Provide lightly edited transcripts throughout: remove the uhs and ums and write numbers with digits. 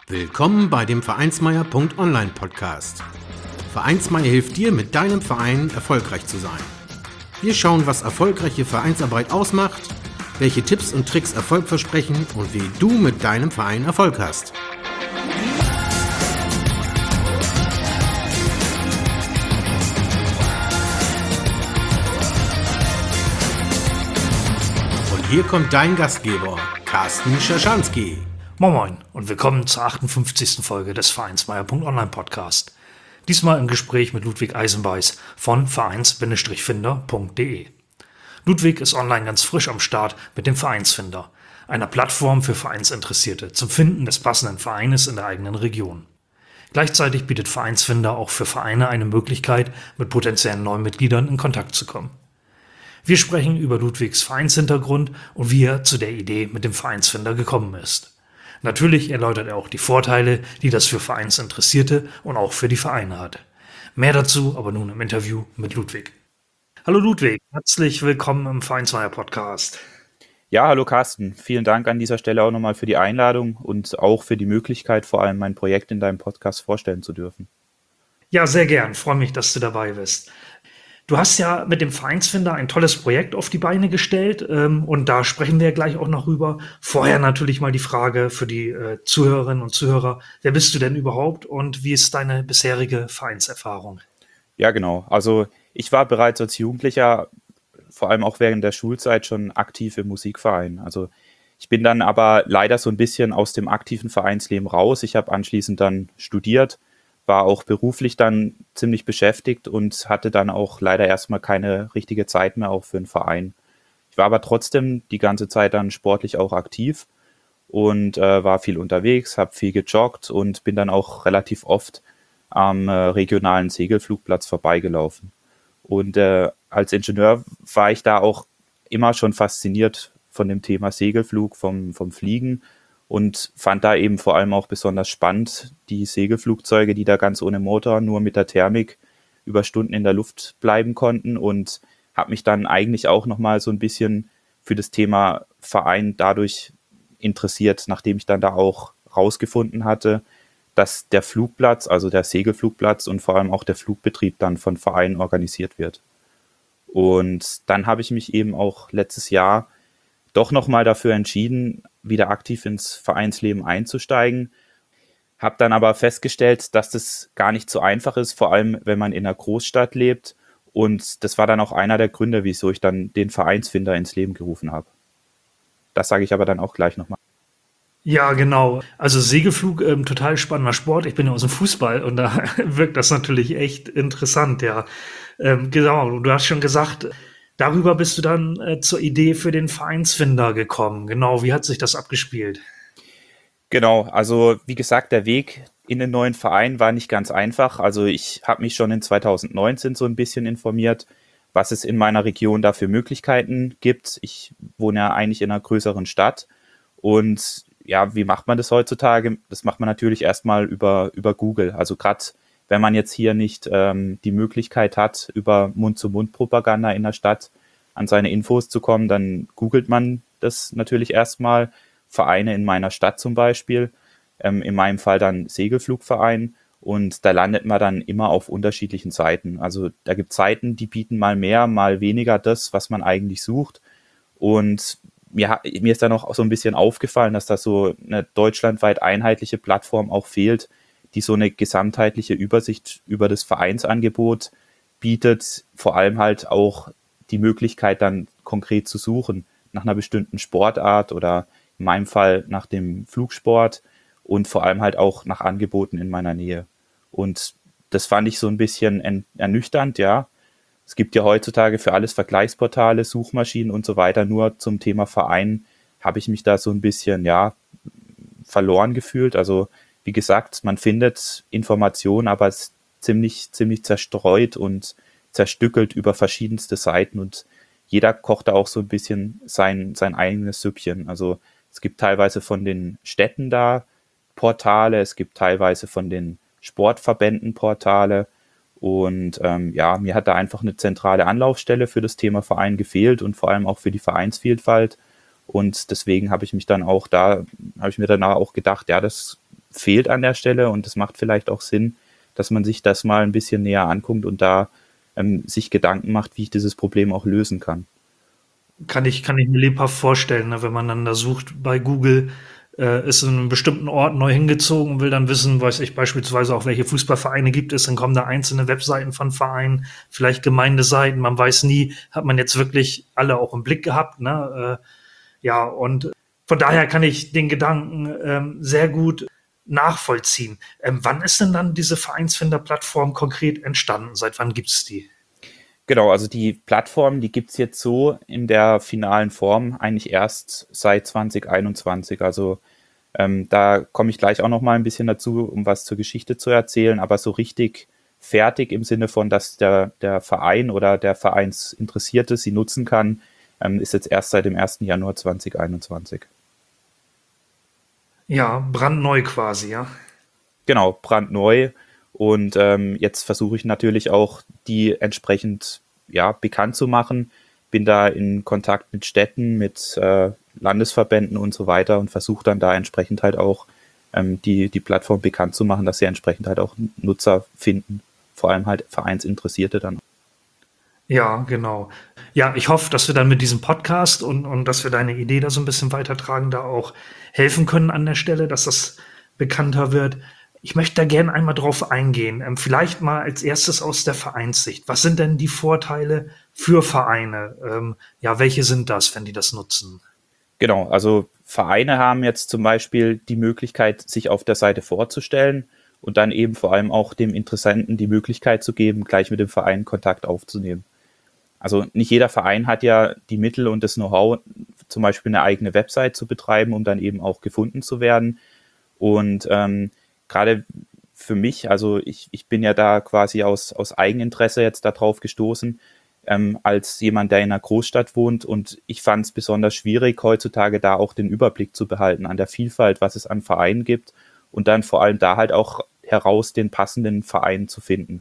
Willkommen bei dem Vereinsmeier.online Podcast. Vereinsmeier hilft dir, mit deinem Verein erfolgreich zu sein. Wir schauen, was erfolgreiche Vereinsarbeit ausmacht, welche Tipps und Tricks Erfolg versprechen und wie du mit deinem Verein Erfolg hast. Und hier kommt dein Gastgeber, Carsten Schaschanski. Moin Moin und willkommen zur 58. Folge des Vereinsmeier.online Podcast. Diesmal im Gespräch mit Ludwig Eisenbeiß von vereins-finder.de. Ludwig ist online ganz frisch am Start mit dem Vereinsfinder, einer Plattform für Vereinsinteressierte zum Finden des passenden Vereines in der eigenen Region. Gleichzeitig bietet Vereinsfinder auch für Vereine eine Möglichkeit, mit potenziellen neuen Mitgliedern in Kontakt zu kommen. Wir sprechen über Ludwigs Vereinshintergrund und wie er zu der Idee mit dem Vereinsfinder gekommen ist. Natürlich erläutert er auch die Vorteile, die das für Vereinsinteressierte und auch für die Vereine hat. Mehr dazu aber nun im Interview mit Ludwig. Hallo Ludwig, herzlich willkommen im Vereinsmeier Podcast. Ja, hallo Carsten. Vielen Dank an dieser Stelle auch nochmal für die Einladung und auch für die Möglichkeit, vor allem mein Projekt in deinem Podcast vorstellen zu dürfen. Ja, sehr gern. Freue mich, dass du dabei bist. Du hast ja mit dem Vereinsfinder ein tolles Projekt auf die Beine gestellt und da sprechen wir gleich auch noch rüber. Vorher natürlich mal die Frage für die Zuhörerinnen und Zuhörer. Wer bist du denn überhaupt und wie ist deine bisherige Vereinserfahrung? Ja, genau. Also ich war bereits als Jugendlicher, vor allem auch während der Schulzeit, schon aktiv im Musikverein. Also ich bin dann aber leider so ein bisschen aus dem aktiven Vereinsleben raus. Ich habe anschließend dann studiert, war auch beruflich dann ziemlich beschäftigt und hatte dann auch leider erstmal keine richtige Zeit mehr auch für einen Verein. Ich war aber trotzdem die ganze Zeit dann sportlich auch aktiv und war viel unterwegs, habe viel gejoggt und bin dann auch relativ oft am regionalen Segelflugplatz vorbeigelaufen. Und als Ingenieur war ich da auch immer schon fasziniert von dem Thema Segelflug, vom Fliegen und fand da eben vor allem auch besonders spannend die Segelflugzeuge, die da ganz ohne Motor, nur mit der Thermik über Stunden in der Luft bleiben konnten und habe mich dann eigentlich auch nochmal so ein bisschen für das Thema Verein dadurch interessiert, nachdem ich dann da auch rausgefunden hatte, dass der Flugplatz, also der Segelflugplatz und vor allem auch der Flugbetrieb dann von Vereinen organisiert wird. Und dann habe ich mich eben auch letztes Jahr doch nochmal dafür entschieden, wieder aktiv ins Vereinsleben einzusteigen. Habe dann aber festgestellt, dass das gar nicht so einfach ist, vor allem wenn man in einer Großstadt lebt. Und das war dann auch einer der Gründe, wieso ich dann den Vereinsfinder ins Leben gerufen habe. Das sage ich aber dann auch gleich nochmal. Ja, genau. Also Segelflug, total spannender Sport. Ich bin ja aus dem Fußball und da wirkt das natürlich echt interessant, ja. Genau, du hast schon gesagt, darüber bist du dann zur Idee für den Vereinsfinder gekommen. Genau, wie hat sich das abgespielt? Genau, also wie gesagt, der Weg in den neuen Verein war nicht ganz einfach. Also ich habe mich schon in 2019 so ein bisschen informiert, was es in meiner Region da für Möglichkeiten gibt. Ich wohne ja eigentlich in einer größeren Stadt und ja, wie macht man das heutzutage? Das macht man natürlich erstmal über Google. Also gerade wenn man jetzt hier nicht die Möglichkeit hat, über Mund-zu-Mund-Propaganda in der Stadt an seine Infos zu kommen, dann googelt man das natürlich erstmal. Vereine in meiner Stadt zum Beispiel, in meinem Fall dann Segelflugverein und da landet man dann immer auf unterschiedlichen Seiten. Also da gibt es Seiten, die bieten mal mehr, mal weniger das, was man eigentlich sucht und mir ist dann auch so ein bisschen aufgefallen, dass da so eine deutschlandweit einheitliche Plattform auch fehlt, die so eine gesamtheitliche Übersicht über das Vereinsangebot bietet, vor allem halt auch die Möglichkeit dann konkret zu suchen nach einer bestimmten Sportart oder in meinem Fall nach dem Flugsport und vor allem halt auch nach Angeboten in meiner Nähe. Und das fand ich so ein bisschen ernüchternd, ja. Es gibt ja heutzutage für alles Vergleichsportale, Suchmaschinen und so weiter. Nur zum Thema Verein habe ich mich da so ein bisschen, ja, verloren gefühlt. Also wie gesagt, man findet Informationen, aber es ist ziemlich zerstreut und zerstückelt über verschiedenste Seiten und jeder kocht da auch so ein bisschen sein eigenes Süppchen. Also es gibt teilweise von den Städten da Portale, es gibt teilweise von den Sportverbänden Portale und ja, mir hat da einfach eine zentrale Anlaufstelle für das Thema Verein gefehlt und vor allem auch für die Vereinsvielfalt und deswegen habe ich mir dann auch gedacht, ja, das fehlt an der Stelle und es macht vielleicht auch Sinn, dass man sich das mal ein bisschen näher anguckt und da sich Gedanken macht, wie ich dieses Problem auch lösen kann. Kann ich mir lebhaft vorstellen, ne, wenn man dann da sucht bei Google, ist in einem bestimmten Ort neu hingezogen und will dann wissen, weiß ich beispielsweise auch, welche Fußballvereine gibt es, dann kommen da einzelne Webseiten von Vereinen, vielleicht Gemeindeseiten, man weiß nie, hat man jetzt wirklich alle auch im Blick gehabt, ne? Ja, und von daher kann ich den Gedanken sehr gut nachvollziehen. Wann ist denn dann diese Vereinsfinder-Plattform konkret entstanden? Seit wann gibt's die? Genau, also die Plattform, die gibt's jetzt so in der finalen Form eigentlich erst seit 2021. Also da komme ich gleich auch noch mal ein bisschen dazu, um was zur Geschichte zu erzählen, aber so richtig fertig im Sinne von, dass der Verein oder der Vereinsinteressierte sie nutzen kann, ist jetzt erst seit dem 1. Januar 2021. Ja, brandneu quasi, ja. Genau, brandneu. Und jetzt versuche ich natürlich auch, die entsprechend bekannt zu machen. Bin da in Kontakt mit Städten, mit Landesverbänden und so weiter und versuche dann da entsprechend halt auch die Plattform bekannt zu machen, dass sie entsprechend halt auch Nutzer finden, vor allem halt Vereinsinteressierte dann. Ja, genau. Ja, ich hoffe, dass wir dann mit diesem Podcast und dass wir deine Idee da so ein bisschen weitertragen, da auch helfen können an der Stelle, dass das bekannter wird. Ich möchte da gerne einmal drauf eingehen. Vielleicht mal als erstes aus der Vereinssicht. Was sind denn die Vorteile für Vereine? Ja, welche sind das, wenn die das nutzen? Genau, also Vereine haben jetzt zum Beispiel die Möglichkeit, sich auf der Seite vorzustellen und dann eben vor allem auch dem Interessenten die Möglichkeit zu geben, gleich mit dem Verein Kontakt aufzunehmen. Also nicht jeder Verein hat ja die Mittel und das Know-how, zum Beispiel eine eigene Website zu betreiben, um dann eben auch gefunden zu werden. Und gerade für mich, also ich bin ja da quasi aus Eigeninteresse jetzt darauf gestoßen, als jemand, der in einer Großstadt wohnt. Und ich fand es besonders schwierig, heutzutage da auch den Überblick zu behalten an der Vielfalt, was es an Vereinen gibt und dann vor allem da halt auch heraus den passenden Verein zu finden.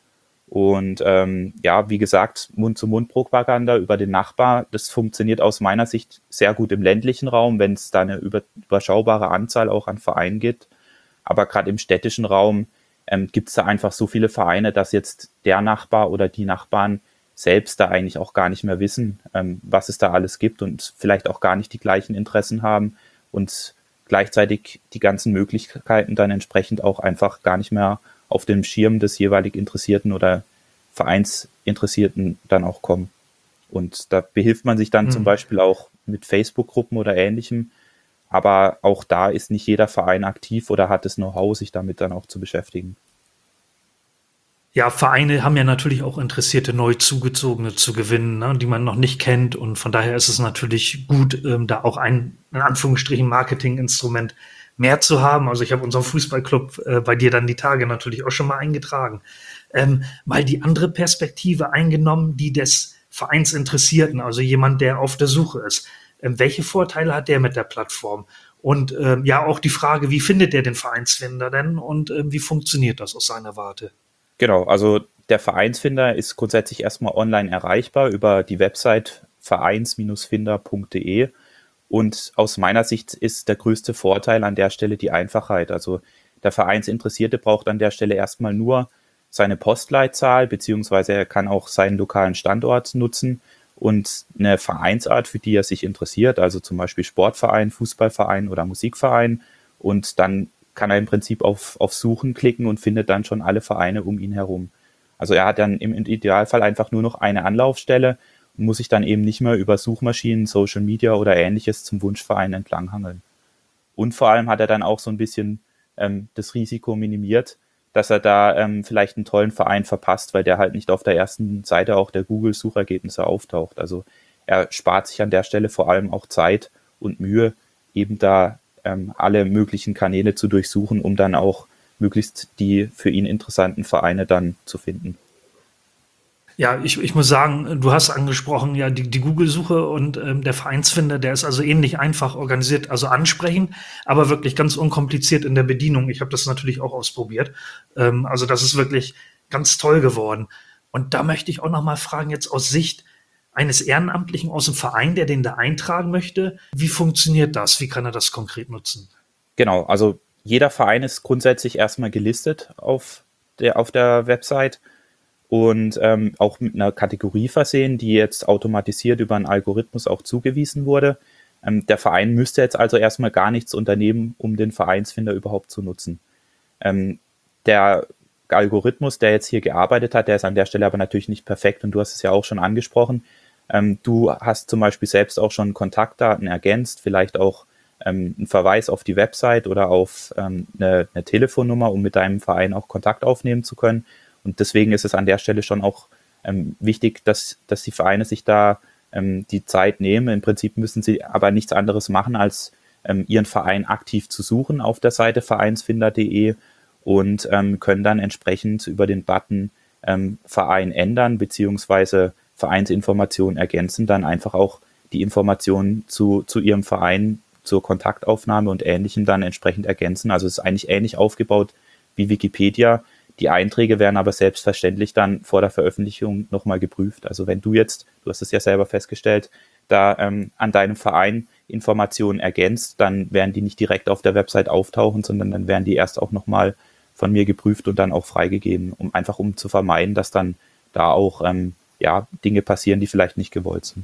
Und wie gesagt, Mund-zu-Mund-Propaganda über den Nachbar, das funktioniert aus meiner Sicht sehr gut im ländlichen Raum, wenn es da eine überschaubare Anzahl auch an Vereinen gibt. Aber gerade im städtischen Raum gibt es da einfach so viele Vereine, dass jetzt der Nachbar oder die Nachbarn selbst da eigentlich auch gar nicht mehr wissen, was es da alles gibt und vielleicht auch gar nicht die gleichen Interessen haben und gleichzeitig die ganzen Möglichkeiten dann entsprechend auch einfach gar nicht mehr auf dem Schirm des jeweilig Interessierten oder Vereinsinteressierten dann auch kommen. Und da behilft man sich dann zum Beispiel auch mit Facebook-Gruppen oder Ähnlichem. Aber auch da ist nicht jeder Verein aktiv oder hat das Know-how, sich damit dann auch zu beschäftigen. Ja, Vereine haben ja natürlich auch Interessierte, neu Zugezogene zu gewinnen, ne, die man noch nicht kennt. Und von daher ist es natürlich gut, da auch ein, in Anführungsstrichen, Marketinginstrument mehr zu haben. Also ich habe unseren Fußballclub bei dir dann die Tage natürlich auch schon mal eingetragen. Mal die andere Perspektive eingenommen, die des Vereinsinteressierten, also jemand, der auf der Suche ist. Welche Vorteile hat der mit der Plattform? Und auch die Frage, wie findet der den Vereinsfinder denn und wie funktioniert das aus seiner Warte? Genau, also der Vereinsfinder ist grundsätzlich erstmal online erreichbar über die Website vereins-finder.de und aus meiner Sicht ist der größte Vorteil an der Stelle die Einfachheit. Also der Vereinsinteressierte braucht an der Stelle erstmal nur seine Postleitzahl, beziehungsweise er kann auch seinen lokalen Standort nutzen und eine Vereinsart, für die er sich interessiert, also zum Beispiel Sportverein, Fußballverein oder Musikverein und dann kann er im Prinzip auf Suchen klicken und findet dann schon alle Vereine um ihn herum. Also er hat dann im Idealfall einfach nur noch eine Anlaufstelle und muss sich dann eben nicht mehr über Suchmaschinen, Social Media oder Ähnliches zum Wunschverein entlanghangeln. Und vor allem hat er dann auch so ein bisschen das Risiko minimiert, dass er da vielleicht einen tollen Verein verpasst, weil der halt nicht auf der ersten Seite auch der Google-Suchergebnisse auftaucht. Also er spart sich an der Stelle vor allem auch Zeit und Mühe, eben da alle möglichen Kanäle zu durchsuchen, um dann auch möglichst die für ihn interessanten Vereine dann zu finden. Ja, ich muss sagen, du hast angesprochen, ja, die Google-Suche und der Vereinsfinder, der ist also ähnlich einfach organisiert, also ansprechend, aber wirklich ganz unkompliziert in der Bedienung. Ich habe das natürlich auch ausprobiert. Also das ist wirklich ganz toll geworden. Und da möchte ich auch noch mal fragen, jetzt aus Sicht eines Ehrenamtlichen aus dem Verein, der den da eintragen möchte, wie funktioniert das? Wie kann er das konkret nutzen? Genau, also jeder Verein ist grundsätzlich erstmal gelistet auf der Website und auch mit einer Kategorie versehen, die jetzt automatisiert über einen Algorithmus auch zugewiesen wurde. Der Verein müsste jetzt also erstmal gar nichts unternehmen, um den Vereinsfinder überhaupt zu nutzen. Der Algorithmus, der jetzt hier gearbeitet hat, der ist an der Stelle aber natürlich nicht perfekt und du hast es ja auch schon angesprochen. Du hast zum Beispiel selbst auch schon Kontaktdaten ergänzt, vielleicht auch einen Verweis auf die Website oder auf eine Telefonnummer, um mit deinem Verein auch Kontakt aufnehmen zu können. Und deswegen ist es an der Stelle schon auch wichtig, dass die Vereine sich da die Zeit nehmen. Im Prinzip müssen sie aber nichts anderes machen, als ihren Verein aktiv zu suchen auf der Seite vereinsfinder.de und können dann entsprechend über den Button Verein ändern bzw. Vereinsinformationen ergänzen, dann einfach auch die Informationen zu ihrem Verein, zur Kontaktaufnahme und Ähnlichem dann entsprechend ergänzen. Also es ist eigentlich ähnlich aufgebaut wie Wikipedia. Die Einträge werden aber selbstverständlich dann vor der Veröffentlichung nochmal geprüft. Also wenn du hast es ja selber festgestellt, da an deinem Verein Informationen ergänzt, dann werden die nicht direkt auf der Website auftauchen, sondern dann werden die erst auch nochmal von mir geprüft und dann auch freigegeben, um zu vermeiden, dass dann da auch Dinge passieren, die vielleicht nicht gewollt sind.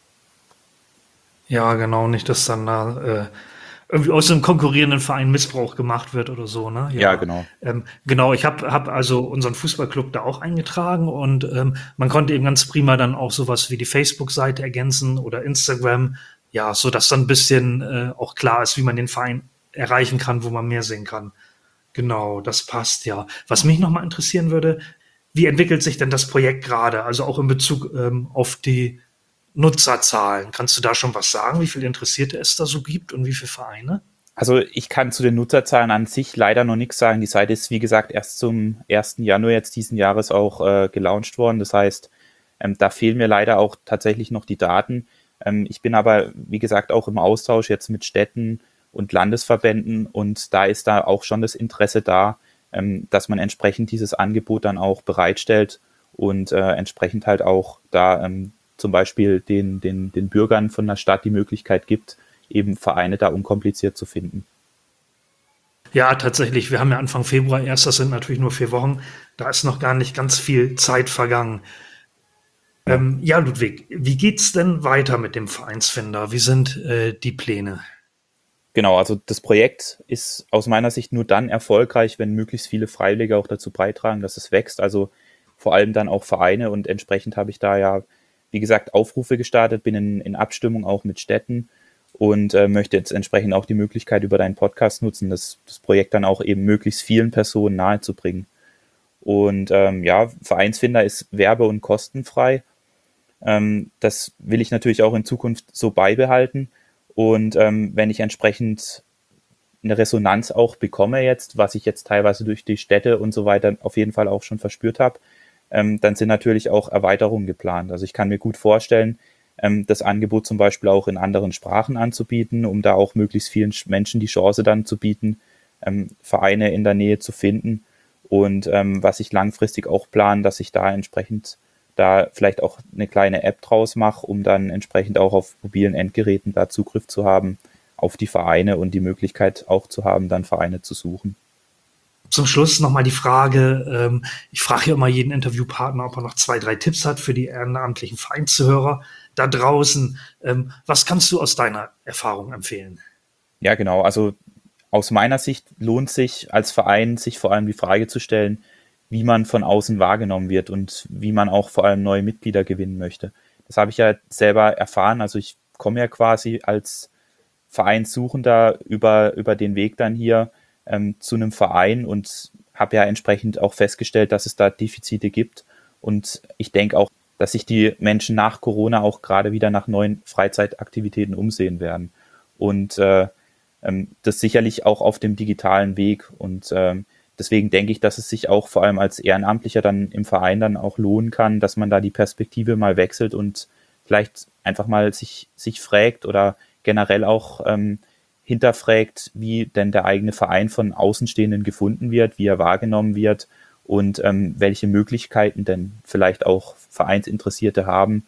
Ja, genau, nicht, dass dann da irgendwie aus einem konkurrierenden Verein Missbrauch gemacht wird oder so, ne? Ja, genau. Genau, ich hab also unseren Fußballclub da auch eingetragen und man konnte eben ganz prima dann auch sowas wie die Facebook-Seite ergänzen oder Instagram, ja, so dass dann ein bisschen auch klar ist, wie man den Verein erreichen kann, wo man mehr sehen kann. Genau, das passt, ja. Was mich nochmal interessieren würde, wie entwickelt sich denn das Projekt gerade? Also auch in Bezug auf die Nutzerzahlen. Kannst du da schon was sagen, wie viele Interessierte es da so gibt und wie viele Vereine? Also ich kann zu den Nutzerzahlen an sich leider noch nichts sagen. Die Seite ist, wie gesagt, erst zum 1. Januar jetzt diesen Jahres auch gelauncht worden. Das heißt, da fehlen mir leider auch tatsächlich noch die Daten. Ich bin aber, wie gesagt, auch im Austausch jetzt mit Städten und Landesverbänden und da ist da auch schon das Interesse da, dass man entsprechend dieses Angebot dann auch bereitstellt und entsprechend halt auch da zum Beispiel den Bürgern von der Stadt die Möglichkeit gibt, eben Vereine da unkompliziert zu finden. Ja, tatsächlich. Wir haben ja Anfang Februar erst, das sind natürlich nur 4 Wochen. Da ist noch gar nicht ganz viel Zeit vergangen. Ja, Ludwig, wie geht's denn weiter mit dem Vereinsfinder? Wie sind die Pläne? Genau, also das Projekt ist aus meiner Sicht nur dann erfolgreich, wenn möglichst viele Freiwillige auch dazu beitragen, dass es wächst. Also vor allem dann auch Vereine und entsprechend habe ich da ja, wie gesagt, Aufrufe gestartet, bin in Abstimmung auch mit Städten und möchte jetzt entsprechend auch die Möglichkeit über deinen Podcast nutzen, das Projekt dann auch eben möglichst vielen Personen nahezubringen. Und Vereinsfinder ist werbe- und kostenfrei. Das will ich natürlich auch in Zukunft so beibehalten. Und wenn ich entsprechend eine Resonanz auch bekomme jetzt, was ich jetzt teilweise durch die Städte und so weiter auf jeden Fall auch schon verspürt habe, dann sind natürlich auch Erweiterungen geplant. Also ich kann mir gut vorstellen, das Angebot zum Beispiel auch in anderen Sprachen anzubieten, um da auch möglichst vielen Menschen die Chance dann zu bieten, Vereine in der Nähe zu finden. Und was ich langfristig auch plane, dass ich da entsprechend da vielleicht auch eine kleine App draus mache, um dann entsprechend auch auf mobilen Endgeräten da Zugriff zu haben auf die Vereine und die Möglichkeit auch zu haben, dann Vereine zu suchen. Zum Schluss nochmal die Frage, ich frage ja immer jeden Interviewpartner, ob er noch 2, 3 Tipps hat für die ehrenamtlichen Vereinszuhörer da draußen. Was kannst du aus deiner Erfahrung empfehlen? Ja, genau. Also aus meiner Sicht lohnt sich als Verein, sich vor allem die Frage zu stellen, wie man von außen wahrgenommen wird und wie man auch vor allem neue Mitglieder gewinnen möchte. Das habe ich ja selber erfahren. Also ich komme ja quasi als Vereinssuchender über den Weg dann hier zu einem Verein und habe ja entsprechend auch festgestellt, dass es da Defizite gibt. Und ich denke auch, dass sich die Menschen nach Corona auch gerade wieder nach neuen Freizeitaktivitäten umsehen werden. Und das sicherlich auch auf dem digitalen Weg. Und deswegen denke ich, dass es sich auch vor allem als Ehrenamtlicher dann im Verein dann auch lohnen kann, dass man da die Perspektive mal wechselt und vielleicht einfach mal sich fragt oder generell auch hinterfragt, wie denn der eigene Verein von Außenstehenden gefunden wird, wie er wahrgenommen wird und welche Möglichkeiten denn vielleicht auch Vereinsinteressierte haben,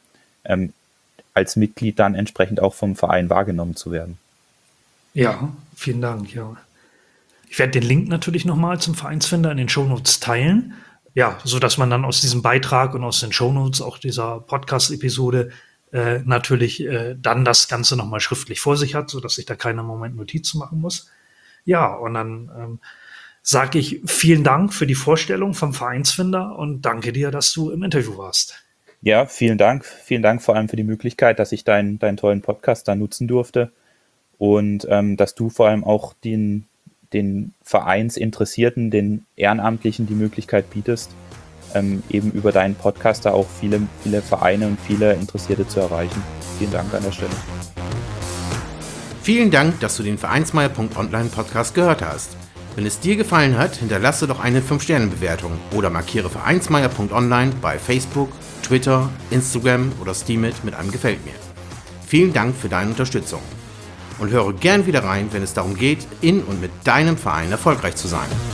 als Mitglied dann entsprechend auch vom Verein wahrgenommen zu werden. Ja, vielen Dank. Ja, Ich werde den Link natürlich nochmal zum Vereinsfinder in den Shownotes teilen. Ja, so dass man dann aus diesem Beitrag und aus den Shownotes auch dieser Podcast-Episode natürlich dann das Ganze nochmal schriftlich vor sich hat, sodass sich da keiner Moment Notizen machen muss. Ja, und dann sage ich vielen Dank für die Vorstellung vom Vereinsfinder und danke dir, dass du im Interview warst. Ja, vielen Dank. Vielen Dank vor allem für die Möglichkeit, dass ich deinen tollen Podcast da nutzen durfte und dass du vor allem auch den Vereinsinteressierten, den Ehrenamtlichen die Möglichkeit bietest, eben über deinen Podcast da auch viele Vereine und viele Interessierte zu erreichen. Vielen Dank an der Stelle. Vielen Dank, dass du den Vereinsmeier.online Podcast gehört hast. Wenn es dir gefallen hat, hinterlasse doch eine 5-Sterne-Bewertung oder markiere Vereinsmeier.online bei Facebook, Twitter, Instagram oder Steemit mit einem Gefällt mir. Vielen Dank für deine Unterstützung. Und höre gern wieder rein, wenn es darum geht, in und mit deinem Verein erfolgreich zu sein.